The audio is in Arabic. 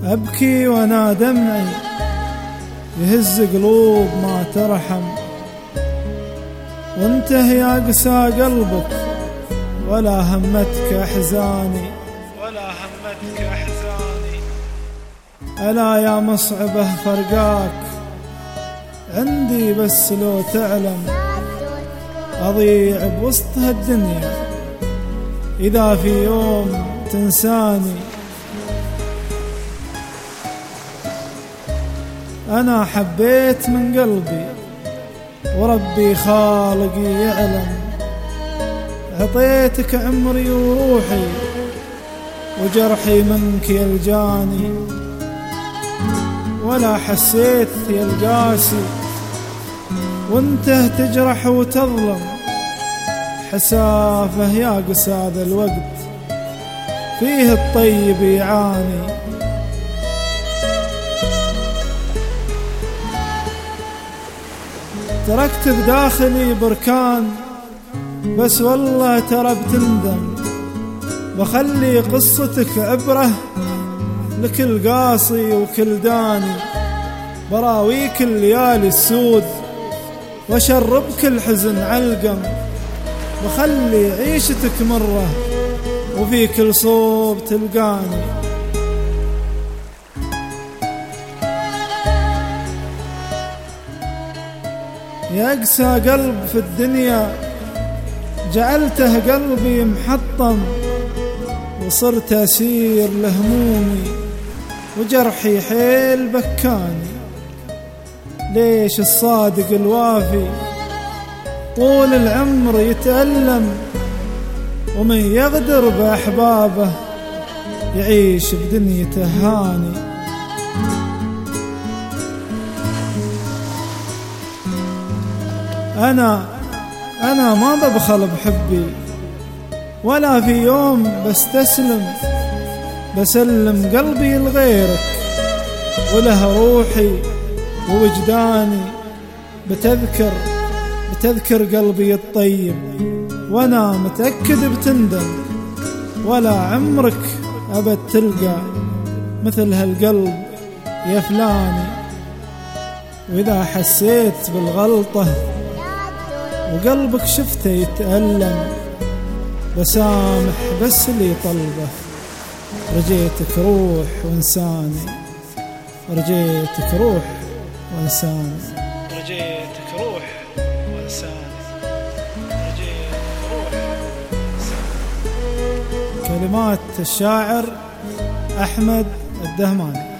أبكي وأنا دمعي يهز قلوب ما ترحم، وانته يا قسى قلبك ولا همتك أحزاني، ألا يا مصعبة فرقاك عندي، بس لو تعلم أضيع بوسط هالدنيا إذا في يوم تنساني. أنا حبيت من قلبي وربي خالقي يعلم، عطيتك عمري وروحي وجرحي منك يلجاني، ولا حسيت يا القاسي وانته تجرح وتظلم، حسافه يا قسى هذا الوقت فيه الطيب يعاني. تركت بداخلي بركان بس والله ترى بتندم، بخلي قصتك عبرة لكل قاصي وكل داني، براويك الليالي السود وشربك الحزن علقم، بخلي عيشتك مرة وفي كل صوب تلقاني. يا أقسى قلب في الدنيا جعلته قلبي محطم، وصرت أسير لهمومي وجرحي حيل بكاني. ليش الصادق الوافي طول العمر يتألم، ومن يغدر بأحبابه يعيش بدنيته هاني. أنا ما ببخل بحبي ولا في يوم بسلم قلبي لغيرك، وله روحي ووجداني بتذكر قلبي الطيب، وانا متأكد بتندم ولا عمرك أبد تلقى مثل هالقلب يا فلاني. وإذا حسيت بالغلطة وقلبك شفته يتألم، بسامح بس اللي طلبه، رجيتك روح وانساني، رجيتك روح وانساني، رجيتك روح وانساني، رجيتك روح وانساني. كلمات الشاعر أحمد الدهماني.